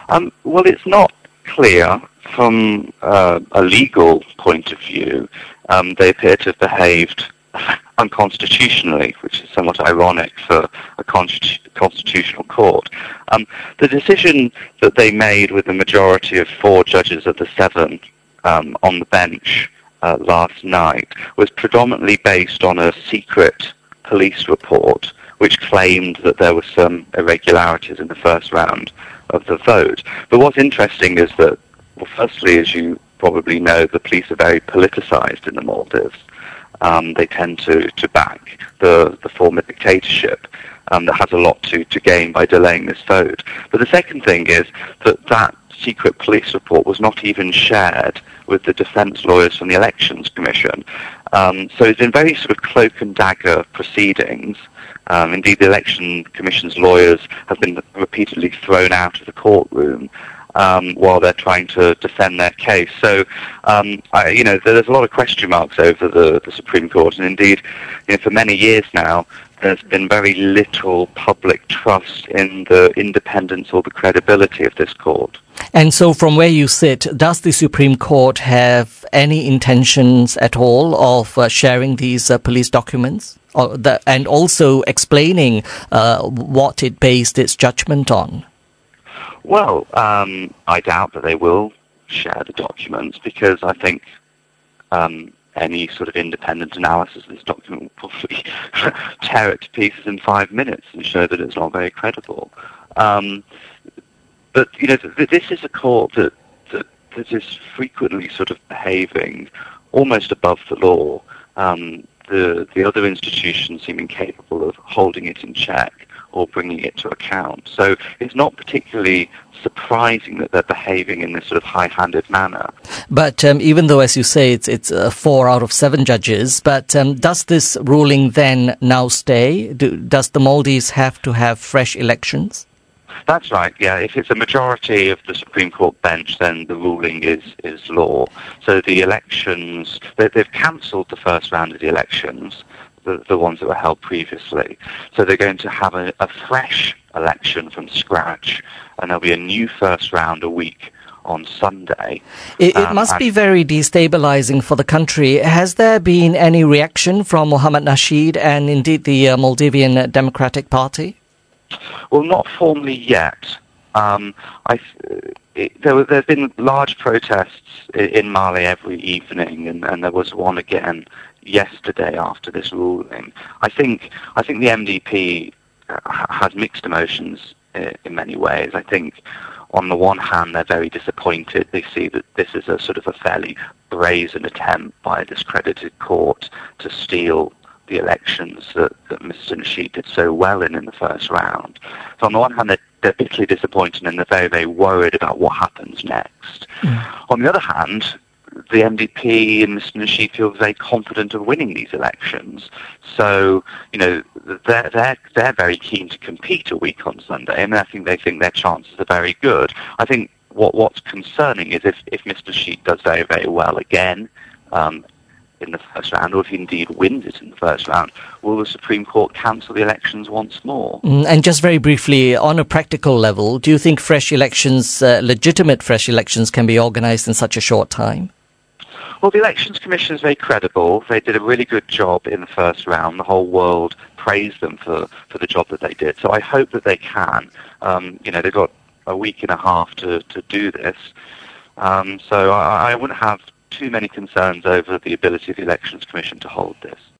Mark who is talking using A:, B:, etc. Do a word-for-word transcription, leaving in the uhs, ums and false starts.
A: Um, well, it's not clear from uh, a legal point of view. Um, they appear to have behaved unconstitutionally, which is somewhat ironic for a constitu- constitutional court. Um, the decision that they made with the majority of four judges of the seven um, on the bench uh, last night was predominantly based on a secret police report which claimed that there were some irregularities in the first round of the vote. But what's interesting is that, well, firstly, as you probably know, the police are very politicized in the Maldives. Um, they tend to, to back the, the former dictatorship um, that has a lot to, to gain by delaying this vote. But the second thing is that that secret police report was not even shared with the defence lawyers from the Elections Commission. Um, so it's been very sort of cloak and dagger proceedings. Um, indeed, the Election Commission's lawyers have been repeatedly thrown out of the courtroom Um, while they're trying to defend their case. So, um, I, you know, there's a lot of question marks over the, the Supreme Court, and indeed, you know, for many years now, there's been very little public trust in the independence or the credibility of this court.
B: And so from where you sit, does the Supreme Court have any intentions at all of uh, sharing these uh, police documents or the, and also explaining uh, what it based its judgment on?
A: Well, um, I doubt that they will share the documents because I think um, any sort of independent analysis of this document will probably tear it to pieces in five minutes and show that it's not very credible. Um, but, you know, th- this is a court that, that, that is frequently sort of behaving almost above the law. Um, the, the other institutions seem incapable of holding it in check or bringing it to account. So it's not particularly surprising that they're behaving in this sort of high-handed manner.
B: But um, even though, as you say, it's it's uh, four out of seven judges, but um, does this ruling then now stay? Do, does the Maldives have to have fresh elections?
A: That's right, yeah. If it's a majority of the Supreme Court bench, then the ruling is, is law. So the elections, they, they've cancelled the first round of the elections, the, the ones that were held previously. So they're going to have a, a fresh election from scratch, and there'll be a new first round a week on Sunday.
B: It, it
A: um,
B: must be very destabilizing for the country. Has there been any reaction from Mohamed Nasheed and indeed the uh, Maldivian Democratic Party?
A: Well, not formally yet. Um, I, it, there have been large protests in, in Mali every evening, and, and there was one again yesterday after this ruling. I think I think the M D P has mixed emotions in, in many ways. I think on the one hand they're very disappointed. They see that this is a sort of a fairly brazen attempt by a discredited court to steal the elections that, that Mister Nasheed did so well in in the first round. So on the one hand they're, they're bitterly disappointed and they're very, very worried about what happens next. Mm. On the other hand, the M D P and Mister Nasheed feel very confident of winning these elections. So, you know, they're, they're, they're very keen to compete a week on Sunday, and I think they think their chances are very good. I think what what's concerning is if, if Mister Nasheed does very, very well again um, in the first round, or if he indeed wins it in the first round, will the Supreme Court cancel the elections once more?
B: Mm, and just very briefly, on a practical level, do you think fresh elections, uh, legitimate fresh elections, can be organised in such a short time?
A: Well, the Elections Commission is very credible. They did a really good job in the first round. The whole world praised them for, for the job that they did. So I hope that they can. Um, you know, they've got a week and a half to, to do this. Um, so I, I wouldn't have too many concerns over the ability of the Elections Commission to hold this.